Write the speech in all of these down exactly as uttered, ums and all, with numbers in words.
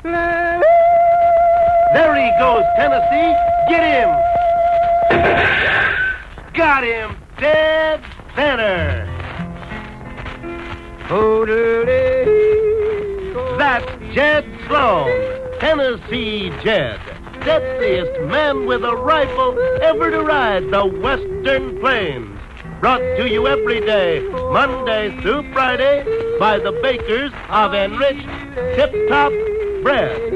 There he goes, Tennessee. Get him. Got him dead center. That's Jed Sloan, Tennessee Jed. Deadliest man with a rifle ever to ride the Western Plains. Brought to you every day, Monday through Friday, by the bakers of enriched Tip-Top bread.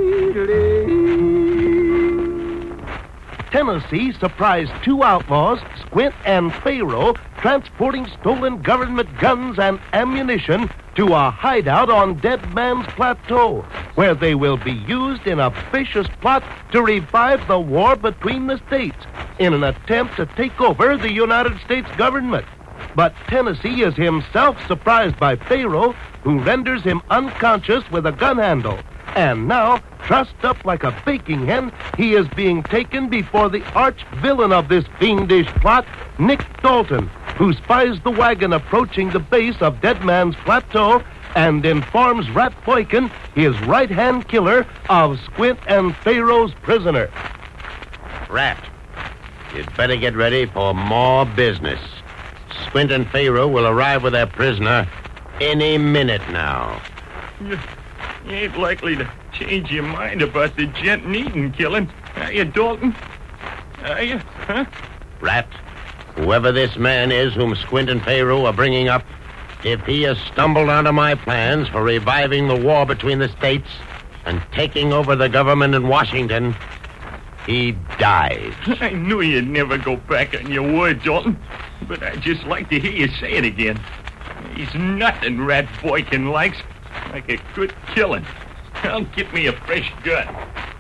Tennessee surprised two outlaws, Squint and Pharaoh, transporting stolen government guns and ammunition to a hideout on Dead Man's Plateau, where they will be used in a vicious plot to revive the war between the states in an attempt to take over the United States government. But Tennessee is himself surprised by Pharaoh, who renders him unconscious with a gun handle. And now, trussed up like a baking hen, he is being taken before the arch-villain of this fiendish plot, Nick Dalton, who spies the wagon approaching the base of Dead Man's Plateau and informs Rat Boykin, his right-hand killer, of Squint and Pharaoh's prisoner. Rat, you'd better get ready for more business. Squint and Pharaoh will arrive with their prisoner any minute now. You, you ain't likely to change your mind about the gent Needham killing, are you, Dalton? Are you, huh? Rat, whoever this man is whom Squint and Pharaoh are bringing up, if he has stumbled onto my plans for reviving the war between the states and taking over the government in Washington, he dies. I knew you'd never go back on your word, Dalton, but I'd just like to hear you say it again. He's nothing Rat Boykin likes, like a good killing. I'll get me a fresh gun.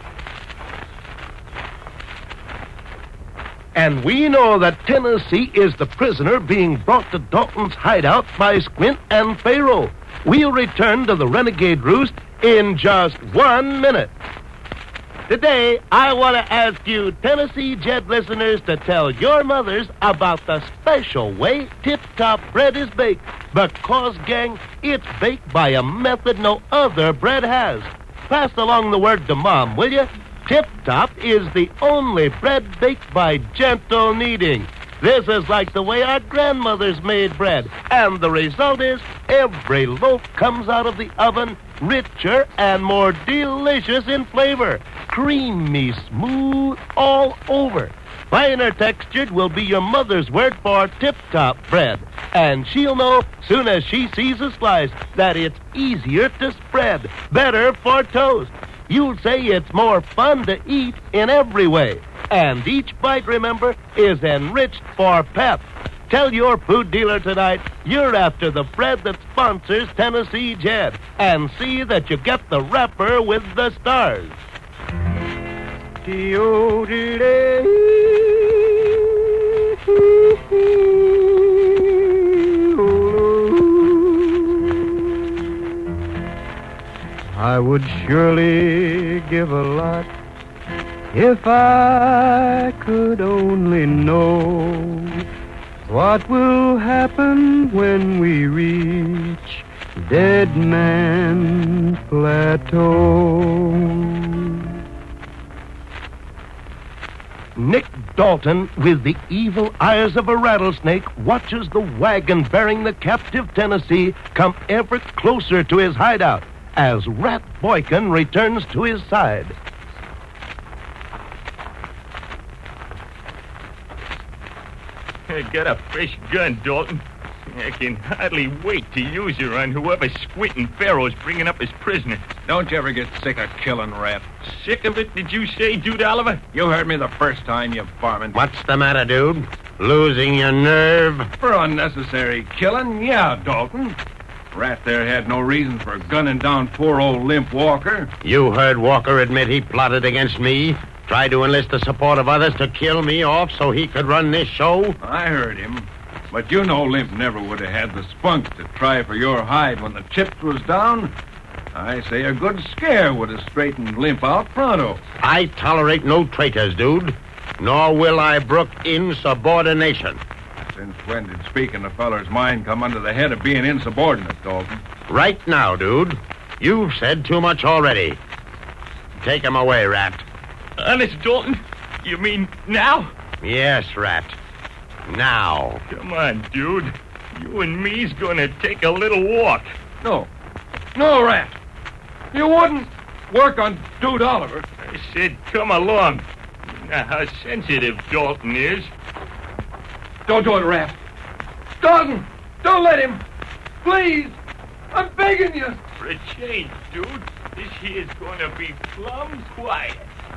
And we know that Tennessee is the prisoner being brought to Dalton's hideout by Squint and Pharaoh. We'll return to the Renegade Roost in just one minute. Today, I want to ask you, Tennessee Jed listeners, to tell your mothers about the special way Tip-Top bread is baked. Because, gang, it's baked by a method no other bread has. Pass along the word to Mom, will you? Tip-Top is the only bread baked by gentle kneading. This is like the way our grandmothers made bread. And the result is every loaf comes out of the oven richer and more delicious in flavor. Creamy, smooth all over. Finer textured will be your mother's word for Tip-Top bread. And she'll know soon as she sees a slice that it's easier to spread, better for toast. You'll say it's more fun to eat in every way. And each bite, remember, is enriched for pep. Tell your food dealer tonight you're after the bread that sponsors Tennessee Jed. And see that you get the wrapper with the stars. I would surely give a lot if I could only know what will happen when we reach Dead Man's Plateau. Nick Dalton, with the evil eyes of a rattlesnake, watches the wagon bearing the captive Tennessee come ever closer to his hideout as Rat Boykin returns to his side. I got a fresh gun, Dalton. I can hardly wait to use her on whoever Squint and Pharaoh's bringing up as prisoner. Don't you ever get sick of killing, Rat? Sick of it, did you say, Dude Oliver? You heard me the first time, you varmint. What's the matter, dude? Losing your nerve? For unnecessary killing? Yeah, Dalton. Rat there had no reason for gunning down poor old Limp Walker. You heard Walker admit he plotted against me, tried to enlist the support of others to kill me off so he could run this show? I heard him. But you know Limp never would have had the spunk to try for your hide when the chips was down. I say a good scare would have straightened Limp out pronto. I tolerate no traitors, dude. Nor will I brook insubordination. Since when did speaking a feller's mind come under the head of being insubordinate, Dalton? Right now, dude. You've said too much already. take him away, Rat. Honest, Dalton? You mean now? Yes, Rat. Now. Come on, dude. You and me's gonna take a little walk. No. No, Rat. You wouldn't work on Dude Oliver. I said come along. You know how sensitive Dalton is. Don't do it, Rat. Dalton, don't let him. Please. I'm begging you. For a change, dude, this here's gonna be plumb quiet.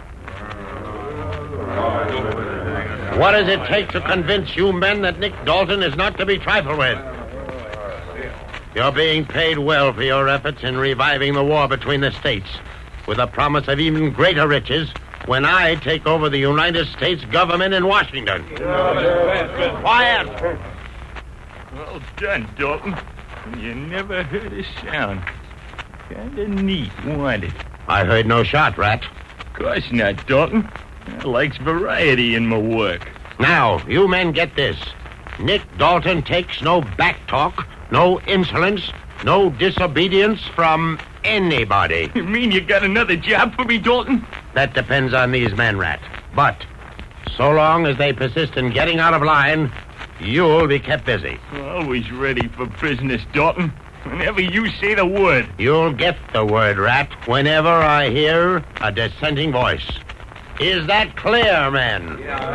What does it take to convince you men that Nick Dalton is not to be trifled with? You're being paid well for your efforts in reviving the war between the states, with a promise of even greater riches when I take over the United States government in Washington. Quiet! Well done, Dalton. You never heard a sound. Kinda neat, wasn't it? I heard no shot, Rat. Of course not, Dalton. I likes variety in my work. Now, you men get this. Nick Dalton takes no back talk, no insolence, no disobedience from anybody. You mean you got another job for me, Dalton? That depends on these men, Rat. But so long as they persist in getting out of line, you'll be kept busy. Always ready for business, Dalton. Whenever you say the word. You'll get the word, Rat, whenever I hear a dissenting voice. Is that clear, men?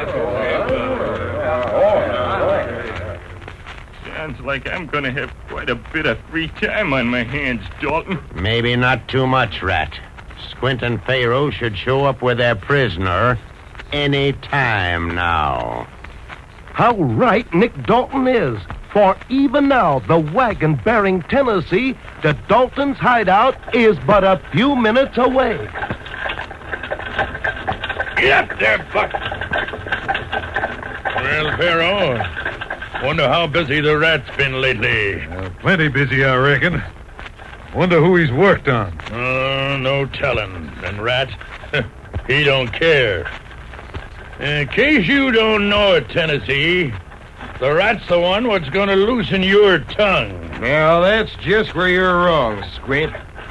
Sounds like I'm going to have quite a bit of free time on my hands, Dalton. Maybe not too much, Rat. Squint and Pharaoh should show up with their prisoner any time now. How right Nick Dalton is. For even now, the wagon bearing Tennessee to Dalton's hideout is but a few minutes away. Get up there, Buck. Well, Pharaoh, wonder how busy the Rat's been lately. Uh, plenty busy, I reckon. Wonder who he's worked on. Oh, no telling. And Rat, he don't care. In case you don't know it, Tennessee, the Rat's the one what's going to loosen your tongue. Now, that's just where you're wrong, Squint.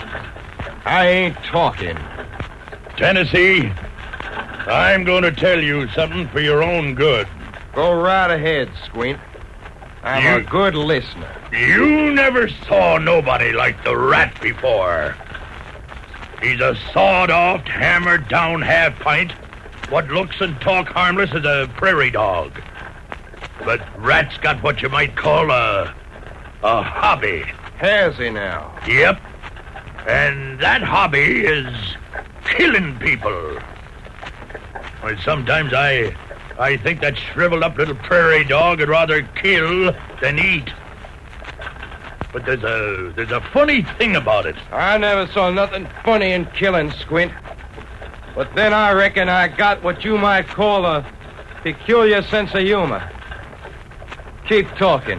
I ain't talking. Tennessee, I'm going to tell you something for your own good. Go right ahead, Squint. I'm You- a good listener. You never saw nobody like the Rat before. He's a sawed-off, hammered-down half-pint what looks and talk harmless as a prairie dog. But Rat's got what you might call a... a hobby. Has he now? Yep. And that hobby is killing people. Well, sometimes I... I think that shriveled-up little prairie dog would rather kill than eat. But there's a... there's a funny thing about it. I never saw nothing funny in killing, Squint. But then I reckon I got what you might call a peculiar sense of humor. Keep talking.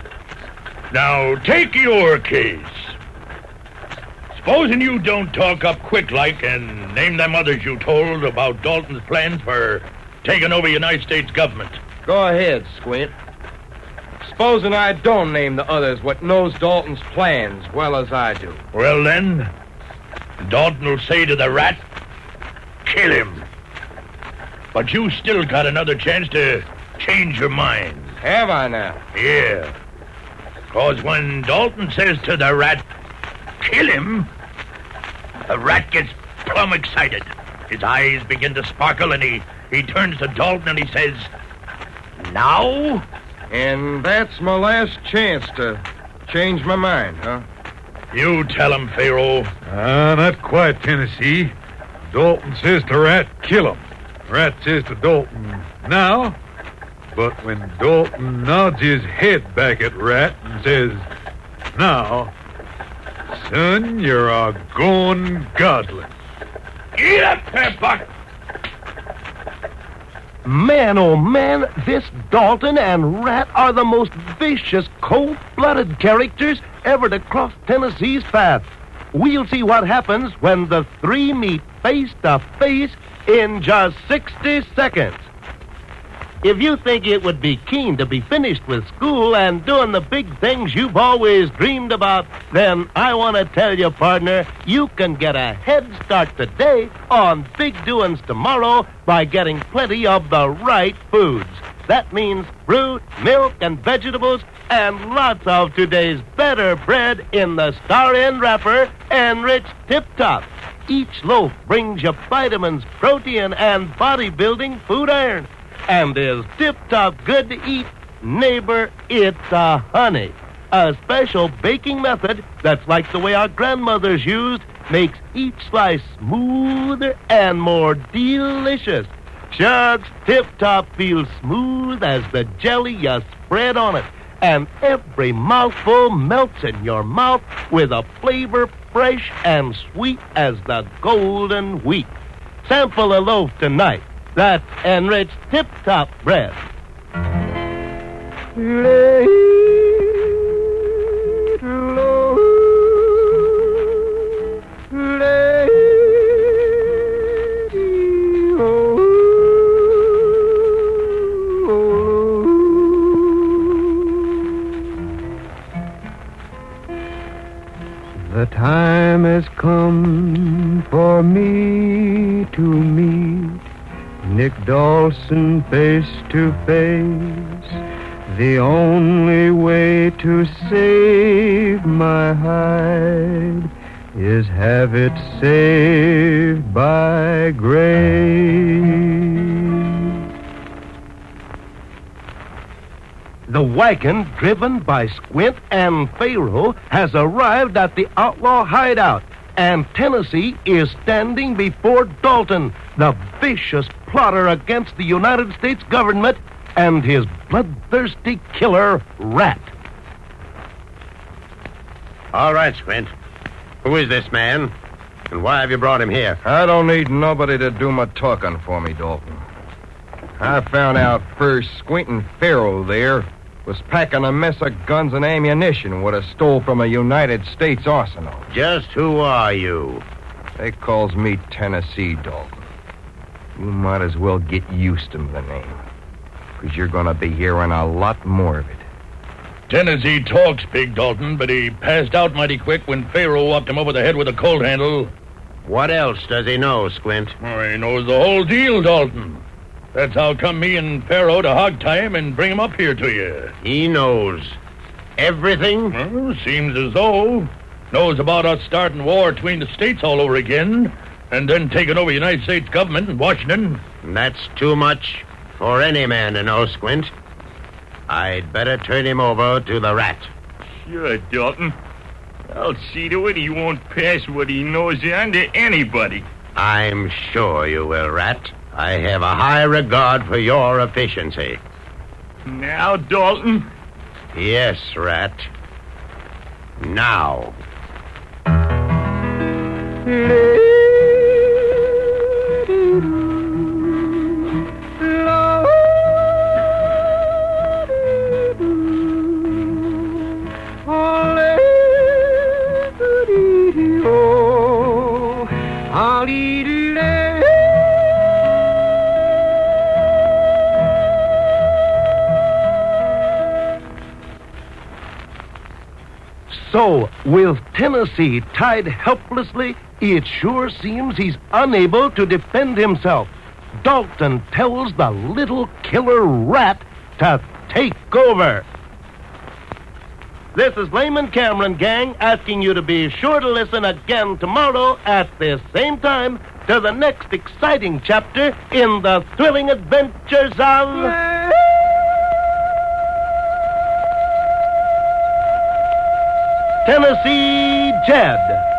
Now, take your case. Supposing you don't talk up quick like and name them others you told about Dalton's plans for taking over the United States government. Go ahead, Squint. Supposing I don't name the others what knows Dalton's plans well as I do. Well, then, Dalton will say to the Rat, kill him. But you still got another chance to change your mind. Have I now? Yeah. Because when Dalton says to the Rat, kill him, the Rat gets plumb excited. His eyes begin to sparkle, and he, he turns to Dalton and he says, now? And that's my last chance to change my mind, huh? You tell him, Pharaoh. Uh, not quite, Tennessee. Dalton says to Rat, kill him. Rat says to Dalton, now. But when Dalton nods his head back at Rat and says, now, son, you're a going godless. Get up there, Buck. Man, oh man, this Dalton and Rat are the most vicious, cold-blooded characters ever to cross Tennessee's path. We'll see what happens when the three meet face to face in just sixty seconds. If you think it would be keen to be finished with school and doing the big things you've always dreamed about, then I want to tell you, partner, you can get a head start today on big doings tomorrow by getting plenty of the right foods. That means fruit, milk, and vegetables, and lots of today's better bread in the Star-End wrapper, Enriched Tip Top. Each loaf brings you vitamins, protein, and bodybuilding food iron. And is tip-top good to eat? Neighbor, it's a honey. A special baking method that's like the way our grandmothers used makes each slice smoother and more delicious. Shucks, tip-top feels smooth as the jelly you spread on it. And every mouthful melts in your mouth with a flavor fresh and sweet as the golden wheat. Sample a loaf tonight. That's Enriched Tip-Top bread. Lay it low. Lay it low. The time has come for me to meet Nick Dawson face to face. The only way to save my hide is have it saved by grace. The wagon, driven by Squint and Pharaoh, has arrived at the outlaw hideout, and Tennessee is standing before Dalton, the vicious plotter against the United States government and his bloodthirsty killer, Rat. All right, Squint. Who is this man, and why have you brought him here? I don't need nobody to do my talking for me, Dalton. I found out first Squint and Pharaoh there was packing a mess of guns and ammunition what I stole from a United States arsenal. Just who are you? They calls me Tennessee, Dalton. You might as well get used to the name, because you're going to be hearing a lot more of it. Tennessee talks, Big Dalton, but he passed out mighty quick when Pharaoh whopped him over the head with a colt handle. What else does he know, Squint? Oh, he knows the whole deal, Dalton. That's how come me and Pharaoh to hog tie him and bring him up here to you. He knows everything? Well, seems as though. Knows about us starting war between the states all over again, and then taking over the United States government in Washington. That's too much for any man to know, Squint. I'd better turn him over to the Rat. Sure, Dalton. I'll see to it he won't pass what he knows on to anybody. I'm sure you will, Rat. I have a high regard for your efficiency. Now, Dalton? Yes, Rat. Now. So, with Tennessee tied helplessly, it sure seems he's unable to defend himself. Dalton tells the little killer Rat to take over. This is Layman Cameron, gang, asking you to be sure to listen again tomorrow at this same time to the next exciting chapter in the thrilling adventures of... Tennessee Jed.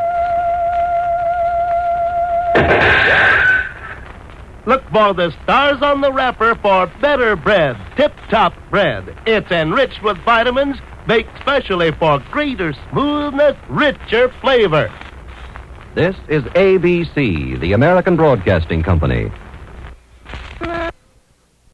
Look for the stars on the wrapper for better bread, tip-top bread. It's enriched with vitamins, baked specially for greater smoothness, richer flavor. This is A B C, the American Broadcasting Company.